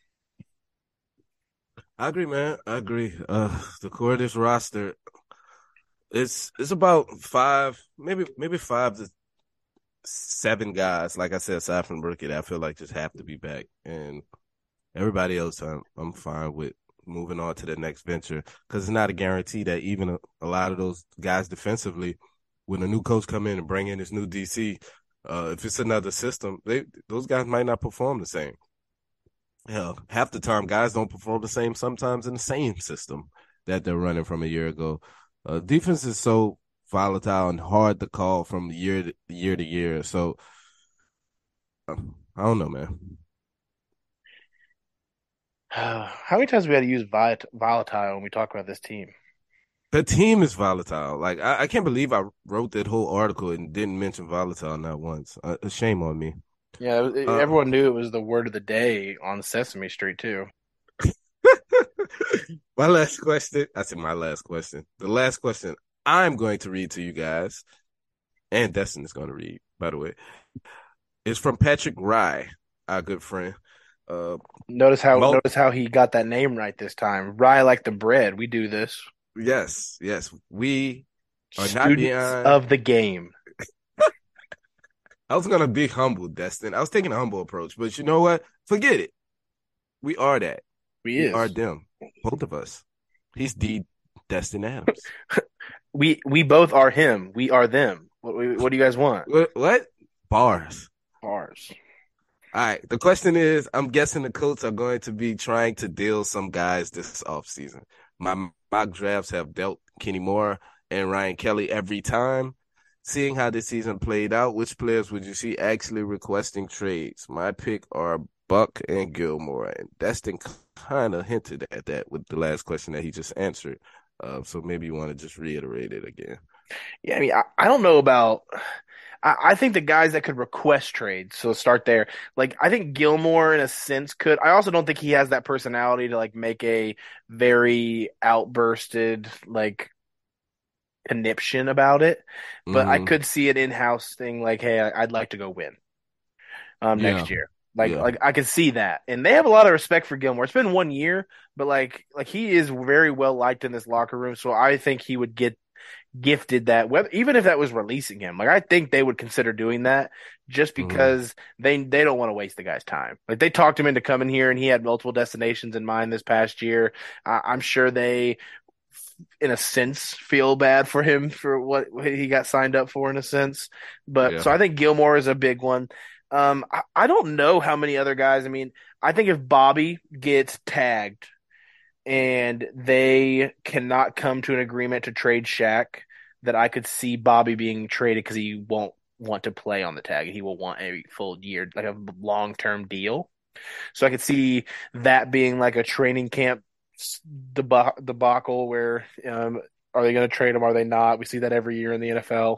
I agree, man. I agree. Uh, the core of this roster, it's it's about five, maybe maybe five to seven guys. Like I said, aside from Rookie, that I feel like just have to be back, and everybody else, I'm I'm fine with moving on to the next venture because it's not a guarantee that even a, a lot of those guys defensively, when a new coach come in and bring in this new D C, uh, if it's another system, they those guys might not perform the same. Hell, half the time guys don't perform the same sometimes in the same system that they're running from a year ago. Uh, defense is so volatile and hard to call from year to year to year. So uh, I don't know, man. How many times have we had to use volatile when we talk about this team? The team is volatile. Like I, I can't believe I wrote that whole article and didn't mention volatile not once. Uh, shame on me. Yeah, uh, everyone knew it was the word of the day on Sesame Street too. My last question. I said my last question. The last question I'm going to read to you guys, and Destin is going to read, by the way, is from Patrick Rye, our good friend. Uh, notice how Mo- notice how he got that name right this time. Rye like the bread. We do this. Yes, yes. We are Students not beyond of the game. I was gonna be humble, Destin. I was taking a humble approach, but you know what? Forget it. We are that. We, we is. are them. Both of us. He's the Destin Adams. we we both are him. We are them. What, what do you guys want? What? what? Bars. Bars. All right. The question is, I'm guessing the Colts are going to be trying to deal some guys this offseason. My mock drafts have dealt Kenny Moore and Ryan Kelly every time. Seeing how this season played out, which players would you see actually requesting trades? My pick are Buck and Gilmore. And Destin kind of hinted at that with the last question that he just answered. Uh, so maybe you want to just reiterate it again. Yeah, I mean, I, I don't know about I, I think the guys that could request trades, so start there. Like, I think Gilmore, in a sense, could. I also don't think he has that personality to, like, make a very outbursted, like, conniption about it, but mm-hmm. I could see an in-house thing like, hey, I'd like to go win um yeah. next year. Like, yeah. like I could see that, and they have a lot of respect for Gilmore. It's been one year, but like, like he is very well liked in this locker room, so I think he would get gifted that, whether, even if that was releasing him. Like, I think they would consider doing that just because mm-hmm. they they don't want to waste the guy's time. Like, they talked him into coming here, and he had multiple destinations in mind this past year. Uh, I'm sure they, in a sense, feel bad for him for what he got signed up for, in a sense. But yeah. So I think Gilmore is a big one. Um, I, I don't know how many other guys. I mean, I think if Bobby gets tagged and they cannot come to an agreement to trade Shaq, that I could see Bobby being traded because he won't want to play on the tag. He will want a full year, like a long-term deal. So I could see that being like a training camp debacle where um, are they going to trade him? Are they not? We see that every year in the N F L.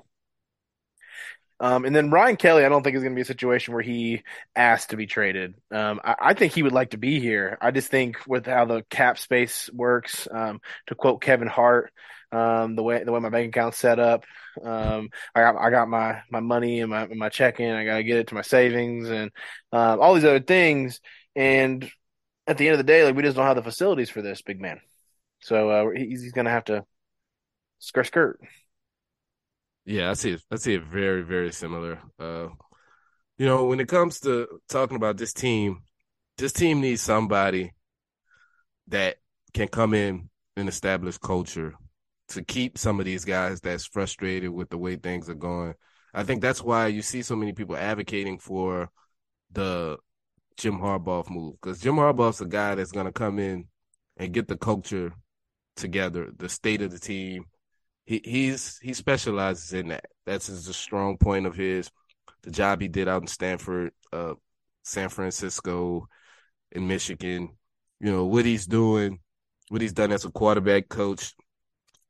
Um, and then Ryan Kelly, I don't think is going to be a situation where he asked to be traded. Um, I, I think he would like to be here. I just think with how the cap space works, um, to quote Kevin Hart, um, the way the way my bank account's set up, um, I got I got my my money in my in my checking. I got to get it to my savings and uh, all these other things. And at the end of the day, like, we just don't have the facilities for this big man. So uh, he's, he's going to have to skirt skirt. Yeah, I see it. I see it very, very similar. Uh, you know, when it comes to talking about this team, this team needs somebody that can come in and establish culture to keep some of these guys that's frustrated with the way things are going. I think that's why you see so many people advocating for the Jim Harbaugh move, because Jim Harbaugh's a guy that's going to come in and get the culture together, the state of the team. He he's he specializes in that. That's a strong point of his. The job he did out in Stanford, uh, San Francisco, in Michigan. You know what he's doing, what he's done as a quarterback coach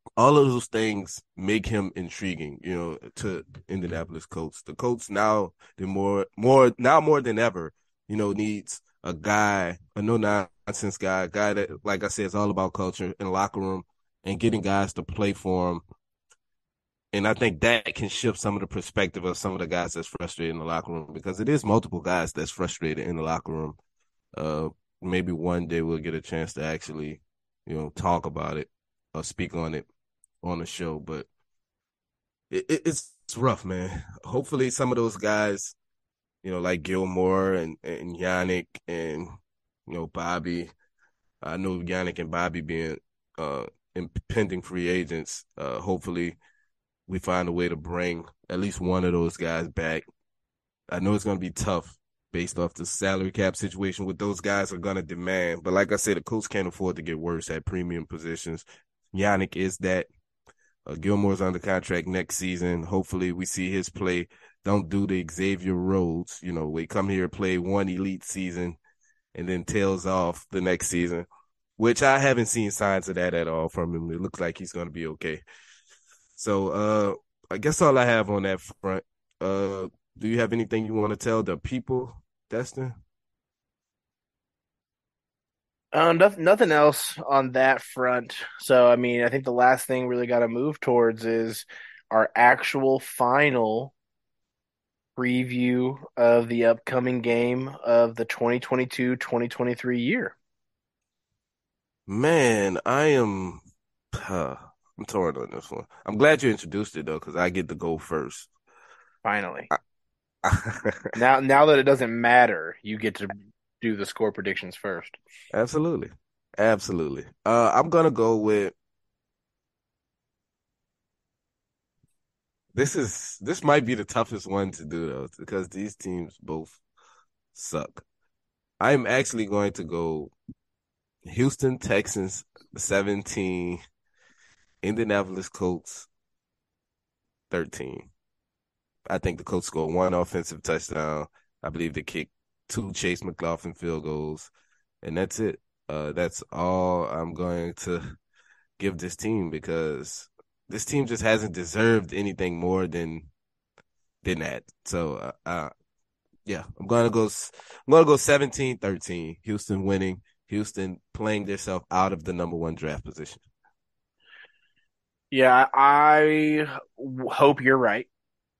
all of those things make him intriguing, you know, to Indianapolis Colts. The Colts now, they're more, more, now more than ever, you know, needs a guy, a no-nonsense guy, a guy that, like I said, is all about culture in the locker room and getting guys to play for him. And I think that can shift some of the perspective of some of the guys that's frustrated in the locker room, because it is multiple guys that's frustrated in the locker room. Uh, maybe one day we'll get a chance to actually, you know, talk about it or speak on it on the show. But it, it, it's rough, man. Hopefully some of those guys, you know, like Gilmore and, and Yannick and, you know, Bobby. I know Yannick and Bobby being uh, impending free agents. Uh, hopefully we find a way to bring at least one of those guys back. I know it's going to be tough based off the salary cap situation, what those guys are going to demand. But like I said, the Colts can't afford to get worse at premium positions. Yannick is that. Uh, Gilmore's under contract next season. Hopefully we see his play. Don't do the Xavier Rhodes. You know, we come here, play one elite season, and then tails off the next season, which I haven't seen signs of that at all from him. It looks like he's going to be okay. So uh, I guess all I have on that front. Uh, do you have anything you want to tell the people, Destin? Um, nothing, nothing else on that front. So, I mean, I think the last thing we really got to move towards is our actual final preview of the upcoming game of the twenty twenty-two twenty twenty-three year. Man, I am uh, I'm torn on this one. I'm glad you introduced it, though, because I get to go first. Finally. I, now, now that it doesn't matter, you get to do the score predictions first. Absolutely. Absolutely. Uh, I'm going to go with this is this might be the toughest one to do, though, because these teams both suck. I'm actually going to go Houston Texans seventeen, Indianapolis Colts thirteen. I think the Colts score one offensive touchdown. I believe they kick two Chase McLaughlin field goals, and that's it. Uh, that's all I'm going to give this team, because this team just hasn't deserved anything more than than that. So, uh, uh, yeah, I'm gonna go. I'm gonna go seventeen thirteen. Houston winning. Houston playing themselves out of the number one draft position. Yeah, I hope you're right.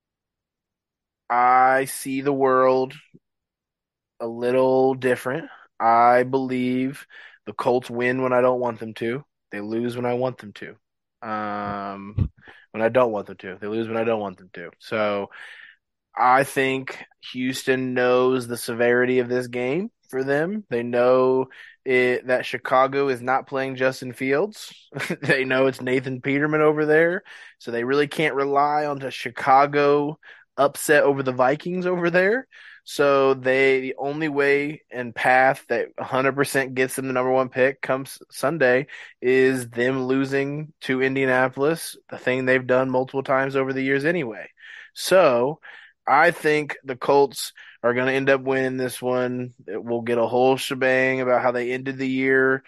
I see the world a little different. I believe the Colts win when I don't want them to. They lose when I want them to. Um, when I don't want them to. They lose when I don't want them to. So I think Houston knows the severity of this game for them. They know it, that Chicago is not playing Justin Fields. They know it's Nathan Peterman over there. So they really can't rely on the Chicago upset over the Vikings over there. So they the only way and path that one hundred percent gets them the number one pick comes Sunday is them losing to Indianapolis, the thing they've done multiple times over the years anyway. So I think the Colts are going to end up winning this one. We'll get a whole shebang about how they ended the year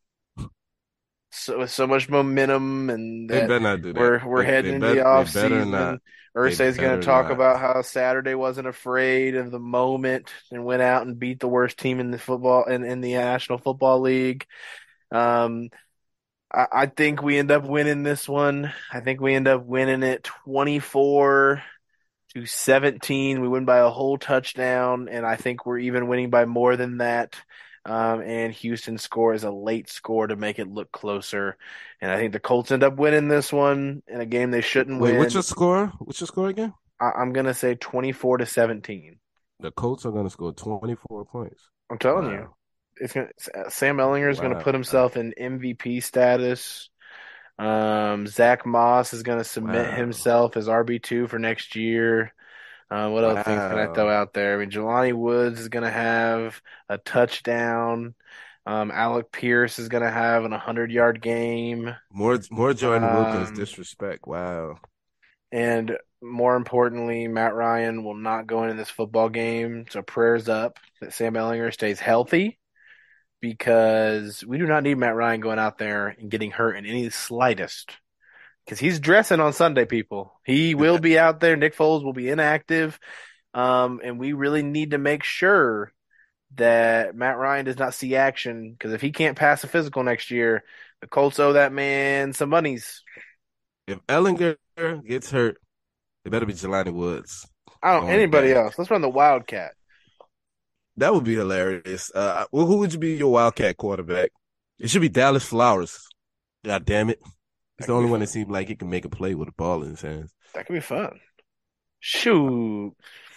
so with so much momentum, and They that better not do that. we're we're They- heading they into bet- the they off better season. not. Ursay's They going better to talk not. about how Saturday wasn't afraid of the moment and went out and beat the worst team in the football in, in the National Football League. Um, I, I think we end up winning this one. I think we end up winning it twenty-four to seventeen. We win by a whole touchdown, and I think we're even winning by more than that. Um, and Houston scores a late score to make it look closer. And I think the Colts end up winning this one in a game they shouldn't Wait, win. what's your score? What's your score again? I, I'm going to say twenty-four to seventeen. The Colts are going to score twenty-four points. I'm telling Wow. you. It's gonna, Sam Ellinger is going Wow. to put himself in M V P status. Um, Zach Moss is going to submit Wow. himself as R B two for next year. Uh, what other things can I Wow. throw out there? I mean, Jelani Woods is going to have a touchdown. Um, Alec Pierce is going to have an hundred-yard game. More, more Jordan Wilkins Um, disrespect. Wow. And more importantly, Matt Ryan will not go into this football game. So prayers up that Sam Ellinger stays healthy, because we do not need Matt Ryan going out there and getting hurt in any slightest because he's dressing on Sunday, people. He will be out there. Nick Foles will be inactive. Um, and we really need to make sure that Matt Ryan does not see action, because if he can't pass a physical next year, the Colts owe that man some monies. If Ellinger gets hurt, it better be Jelani Woods. I don't anybody else. Let's run the Wildcat. That would be hilarious. Uh, well, who would you be your Wildcat quarterback? It should be Dallas Flowers. God damn it. He's the only one that seems like he can make a play with a ball in his hands. That could be fun. Shoot.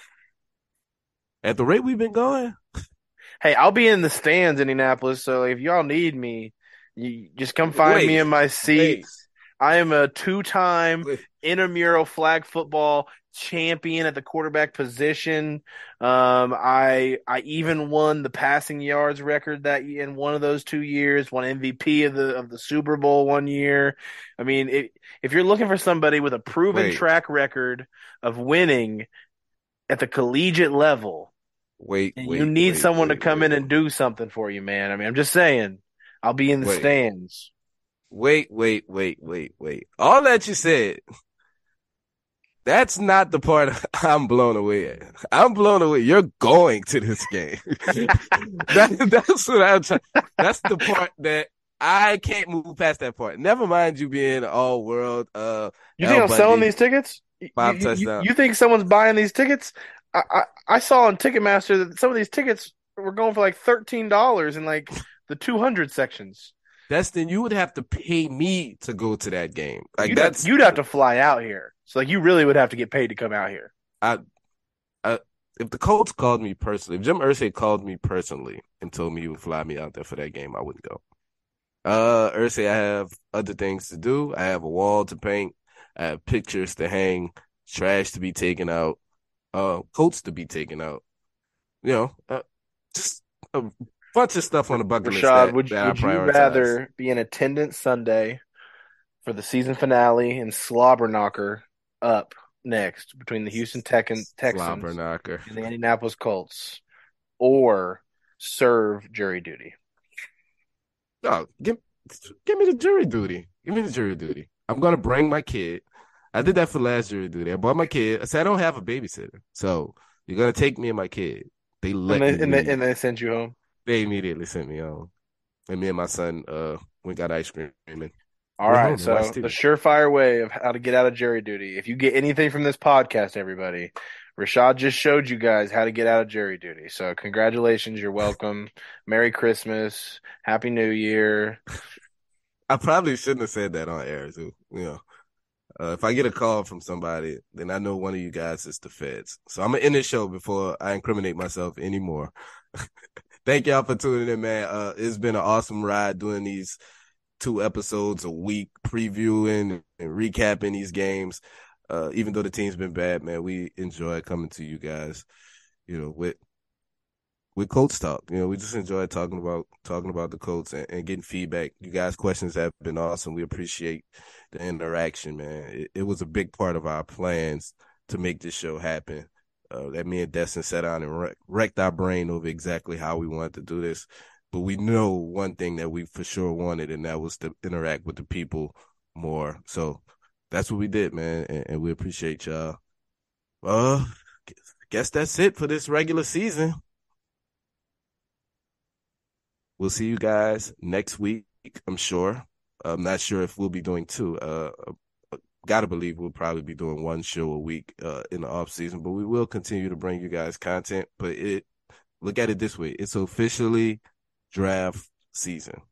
At the rate we've been going. Hey, I'll be in the stands, Indianapolis, so if y'all need me, you just come find wait, me in my seat. Wait. I am a two-time intramural flag football champion at the quarterback position. Um, I I even won the passing yards record that in one of those two years. Won M V P of the of the Super Bowl one year. I mean, it, if you're looking for somebody with a proven Wait. track record of winning at the collegiate level, wait, and wait, you need wait, someone wait, to come wait, in and do something for you, man. I mean, I'm just saying, I'll be in the Wait. stands. Wait, wait, wait, wait, wait. All that you said, that's not the part I'm blown away at. I'm blown away. You're going to this game. that, that's what I'm trying. That's the part that I can't move past that part. Never mind you being all world. Uh, You think Al I'm selling Bundy, these tickets? Five you, you- touchdowns. You think someone's buying these tickets? I, I, I saw on Ticketmaster that some of these tickets were going for like thirteen dollars in like the two hundred sections. Destin, you would have to pay me to go to that game. Like you'd that's have, you'd have to fly out here. So like you really would have to get paid to come out here. I, I, if the Colts called me personally, if Jim Irsay called me personally and told me he would fly me out there for that game, I wouldn't go. Uh, Irsay, I have other things to do. I have a wall to paint. I have pictures to hang, trash to be taken out, uh, coats to be taken out. You know, uh, just a bunch of stuff on the bucket list. Rashad, that, would, that would I you prioritize. rather be in attendance Sunday for the season finale and slobber knocker up next between the Houston Tech and Texans Slobber knocker. and the Indianapolis Colts, or serve jury duty? No, give, give me the jury duty. Give me the jury duty. I'm going to bring my kid. I did that for last jury duty. I brought my kid. I said, I don't have a babysitter. So you're going to take me and my kid. They let And they, me and, they, leave. and they sent you home? They immediately sent me home. And me and my son uh went got ice cream. And All went right, home and so watched T V. the surefire way of how to get out of jury duty. If you get anything from this podcast, everybody, Rashad just showed you guys how to get out of jury duty. So congratulations, you're welcome. Merry Christmas, Happy New Year. I probably shouldn't have said that on air, too. You know, uh, if I get a call from somebody, then I know one of you guys is the feds. So I'm going to end this show before I incriminate myself anymore. Thank y'all for tuning in, man. Uh, it's been an awesome ride doing these two episodes a week, previewing and recapping these games. Uh, even though the team's been bad, man, we enjoy coming to you guys, you know, with with Colts talk. You know, we just enjoy talking about talking about the Colts and, and getting feedback. You guys' questions have been awesome. We appreciate the interaction, man. It, it was a big part of our plans to make this show happen. Uh, that me and Destin sat down and wreck, wrecked our brain over exactly how we wanted to do this. But we know one thing that we for sure wanted, and that was to interact with the people more. So that's what we did, man, and, and we appreciate y'all. Uh, guess that's it for this regular season. We'll see you guys next week, I'm sure. I'm not sure if we'll be doing two. Uh, gotta believe we'll probably be doing one show a week uh, in the off season, but we will continue to bring you guys content. But it, look at it this way: it's officially draft season.